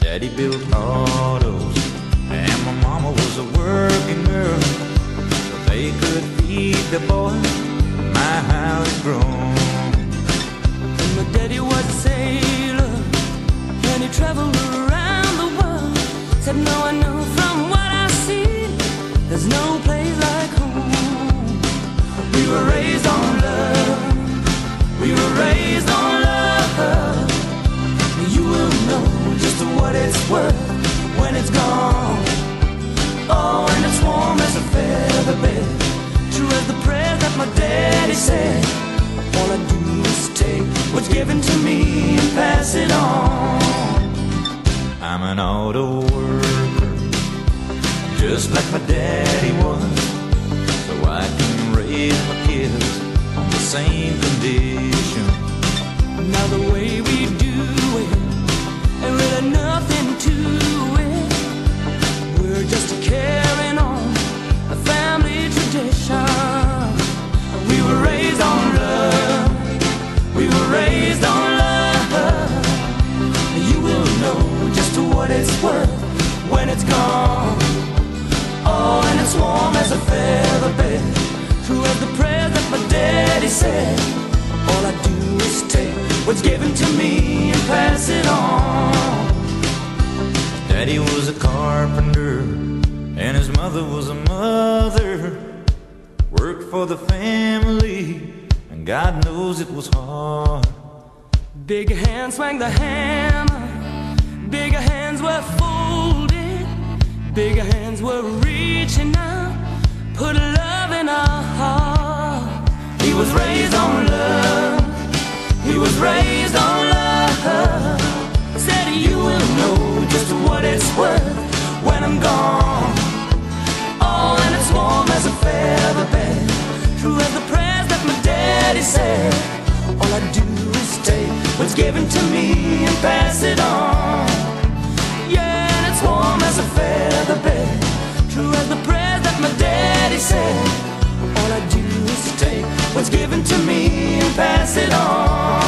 Daddy built autos, and my mama was a working girl, so they could feed the boy. My house grown. And my daddy was a sailor, and he traveled around the world. Said, no, I know from what I see, there's no place like home. We were raised on love, we were raised on love. You will know just what it's worth when it's gone. Oh, and it's warm as a feather bed, true as the prayer that my daddy said. All I do is take what's given to me and pass it on. I'm an auto worker, just like my daddy was, so I can raise my kids on the same condition. Now the way we do it, ain't really nothing to it. We're just carrying on a family tradition. We were raised on love, we were raised on love. You will know just what it's worth when it's gone. Oh, and it's warm as a feather bed, true as the prayer that my daddy said. All I do is take what's given to me and pass it on. Daddy was a carpenter, and his mother was a mother. Worked for the family, and God knows it was hard. Big hands swang the hammer, bigger hands were folded, bigger hands were reaching out, put love in our heart. He was raised on love, he was raised on love. Said you will know just what it's worth when I'm gone. Oh, and it's warm as a feather bed, true as the prayers that my daddy said. All I do is take what's given to me and pass it on. Yeah, and it's warm as a feather bed, true as the prayers that my daddy said. All I do is take what's given to me and pass it on.